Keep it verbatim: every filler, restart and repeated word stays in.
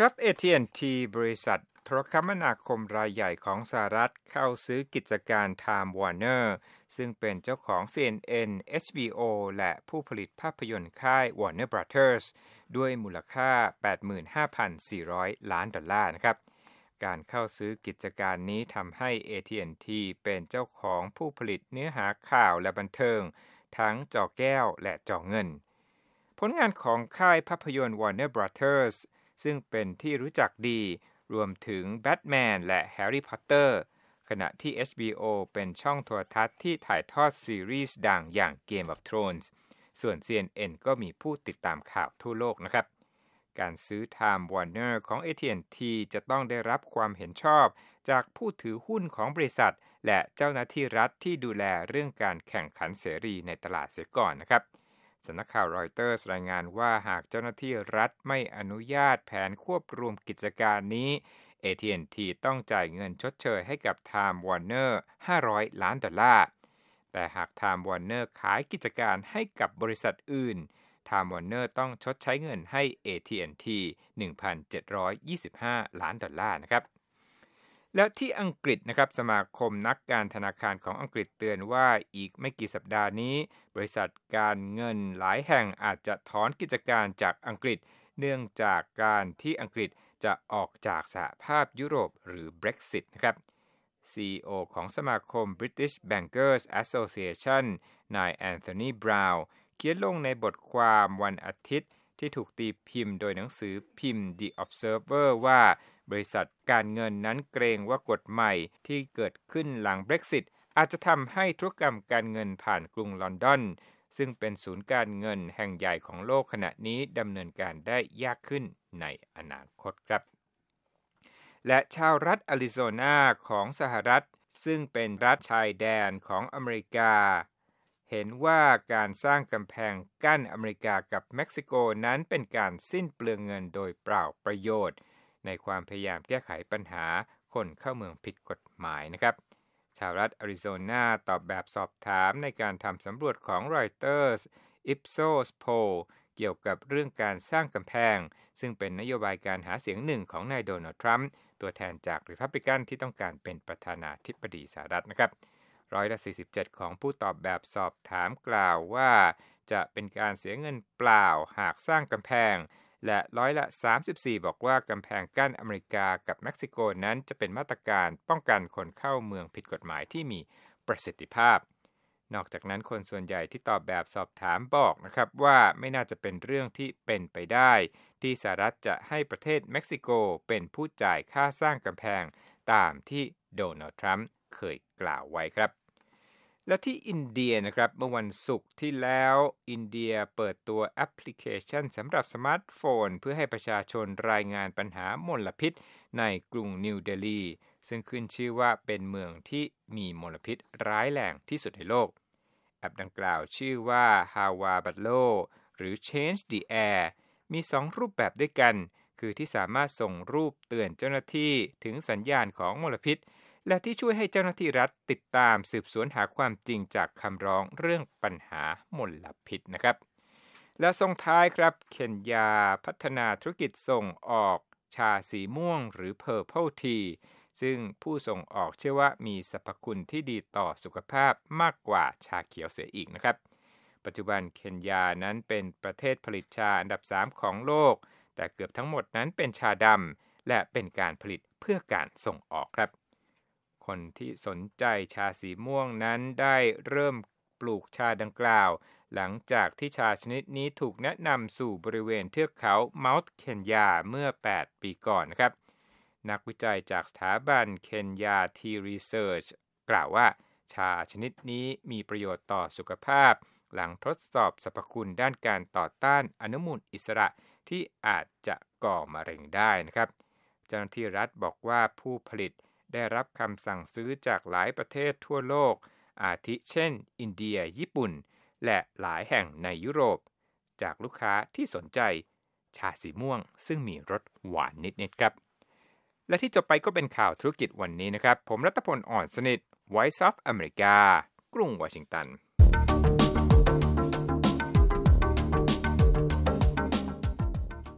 ครับ เอ ที แอนด์ ที บริษัทโทรคมนาคมรายใหญ่ของสหรัฐเข้าซื้อกิจการ Time Warner ซึ่งเป็นเจ้าของ ซี เอ็น เอ็น เอช บี โอ และผู้ผลิตภาพยนตร์ค่าย Warner Brothers ด้วยมูลค่า แปดหมื่นห้าพันสี่ร้อย ล้านดอลลาร์นะครับการเข้าซื้อกิจการนี้ทำให้ เอ ที แอนด์ ที เป็นเจ้าของผู้ผลิตเนื้อหาข่าวและบันเทิงทั้งจอแก้วและจอเงินผลงานของค่ายภาพยนตร์ Warner Brothers ซึ่งเป็นที่รู้จักดีรวมถึงแบทแมนและแฮร์รี่พอตเตอร์ขณะที่ เอช บี โอ เป็นช่องโทรทัศน์ที่ถ่ายทอดซีรีส์ดังอย่าง Game of Thrones ส่วน ซี เอ็น เอ็น ก็มีผู้ติดตามข่าวทั่วโลกนะครับการซื้อ Time Warner ของ เอ ที แอนด์ ที จะต้องได้รับความเห็นชอบจากผู้ถือหุ้นของบริษัทและเจ้าหน้าที่รัฐที่ดูแลเรื่องการแข่งขันเสรีในตลาดเสียก่อนนะครับสำนักข่าวรอยเตอร์สรายงานว่าหากเจ้าหน้าที่รัฐไม่อนุญาตแผนควบรวมกิจการนี้ เอ ที แอนด์ ที ต้องจ่ายเงินชดเชยให้กับ Time Warner ห้าร้อยล้านดอลลาร์แต่หาก Time Warner ขายกิจการให้กับบริษัทอื่น Time Warner ต้องชดใช้เงินให้ เอ ที แอนด์ ที หนึ่งพันเจ็ดร้อยยี่สิบห้า ล้านดอลลาร์นะครับและที่อังกฤษนะครับสมาคมนักการธนาคารของอังกฤษเตือนว่าอีกไม่กี่สัปดาห์นี้บริษัทการเงินหลายแห่งอาจจะถอนกิจการจากอังกฤษเนื่องจากการที่อังกฤษจะออกจากสหภาพยุโรปหรือ Brexit นะครับ ซี อี โอ ของสมาคม British Bankers Association นายแอนโทนี บราวน์เขียนลงในบทความวันอาทิตย์ที่ถูกตีพิมพ์โดยหนังสือพิมพ์ The Observer ว่าบริษัทการเงินนั้นเกรงว่ากฎใหม่ที่เกิดขึ้นหลัง Brexit อาจจะทำให้ธุรกรรมการเงินผ่านกรุงลอนดอนซึ่งเป็นศูนย์การเงินแห่งใหญ่ของโลกขณะนี้ดำเนินการได้ยากขึ้นในอนาคตครับและชาวรัฐอาริโซนาของสหรัฐซึ่งเป็นรัฐชายแดนของอเมริกาเห็นว่าการสร้างกำแพงกั้นอเมริกากับเม็กซิโกนั้นเป็นการสิ้นเปลืองเงินโดยเปล่าประโยชน์ในความพยายามแก้ไขปัญหาคนเข้าเมืองผิดกฎหมายนะครับชาวรัฐอาริโซนาตอบแบบสอบถามในการทำสำรวจของ Reuters Ipsos Poll เกี่ยวกับเรื่องการสร้างกำแพงซึ่งเป็นนโยบายการหาเสียงหนึ่งของนายโดนัลด์ทรัมป์ตัวแทนจากรีพับลิกันที่ต้องการเป็นประธานาธิบดีสหรัฐนะครับร้อยละสี่สิบเจ็ดของผู้ตอบแบบสอบถามกล่าวว่าจะเป็นการเสียเงินเปล่าหากสร้างกำแพงและร้อยละสามสิบสี่บอกว่ากำแพงกั้นอเมริกากับเม็กซิโกนั้นจะเป็นมาตรการป้องกันคนเข้าเมืองผิดกฎหมายที่มีประสิทธิภาพนอกจากนั้นคนส่วนใหญ่ที่ตอบแบบสอบถามบอกนะครับว่าไม่น่าจะเป็นเรื่องที่เป็นไปได้ที่สหรัฐจะให้ประเทศเม็กซิโกเป็นผู้จ่ายค่าสร้างกำแพงตามที่โดนัลด์ทรัมป์เคยกล่าวไว้ครับและที่อินเดียนะครับเมื่อวันศุกร์ที่แล้วอินเดียเปิดตัวแอปพลิเคชันสำหรับสมาร์ทโฟนเพื่อให้ประชาชนรายงานปัญหามลพิษในกรุงนิวเดลีซึ่งขึ้นชื่อว่าเป็นเมืองที่มีมลพิษร้ายแรงที่สุดในโลกแอปดังกล่าวชื่อว่า Hawa Balo หรือ Change the Air มีสองรูปแบบด้วยกันคือที่สามารถส่งรูปเตือนเจ้าหน้าที่ถึงสัญญาณของมลพิษและที่ช่วยให้เจ้าหน้าที่รัฐติดตามสืบสวนหาความจริงจากคำร้องเรื่องปัญหามลพิษนะครับและส่งท้ายครับเคนยาพัฒนาธุรกิจส่งออกชาสีม่วงหรือ Purple Tea ซึ่งผู้ส่งออกเชื่อว่ามีสรรพคุณที่ดีต่อสุขภาพมากกว่าชาเขียวเสียอีกนะครับปัจจุบันเคนยานั้นเป็นประเทศผลิตชาอันดับสามของโลกแต่เกือบทั้งหมดนั้นเป็นชาดำและเป็นการผลิตเพื่อการส่งออกครับคนที่สนใจชาสีม่วงนั้นได้เริ่มปลูกชาดังกล่าวหลังจากที่ชาชนิดนี้ถูกแนะนำสู่บริเวณเทือกเขาเมาท์เคนยาเมื่อแปดปีก่อนนะครับนักวิจัยจากสถาบันเคนยาทีรีเสิร์ชกล่าวว่าชาชนิดนี้มีประโยชน์ต่อสุขภาพหลังทดสอบสรรพคุณด้านการต่อต้านอนุมูลอิสระที่อาจจะก่อมะเร็งได้นะครับเจ้าหน้าที่รัฐบอกว่าผู้ผลิตได้รับคำสั่งซื้อจากหลายประเทศทั่วโลกอาทิเช่นอินเดียญี่ปุ่นและหลายแห่งในยุโรปจากลูกค้าที่สนใจชาสีม่วงซึ่งมีรสหวานนิดๆครับและที่จบไปก็เป็นข่าวธุรกิจวันนี้นะครับผมรัตพล อ่อนสนิท Voice of America กรุงวอชิงตัน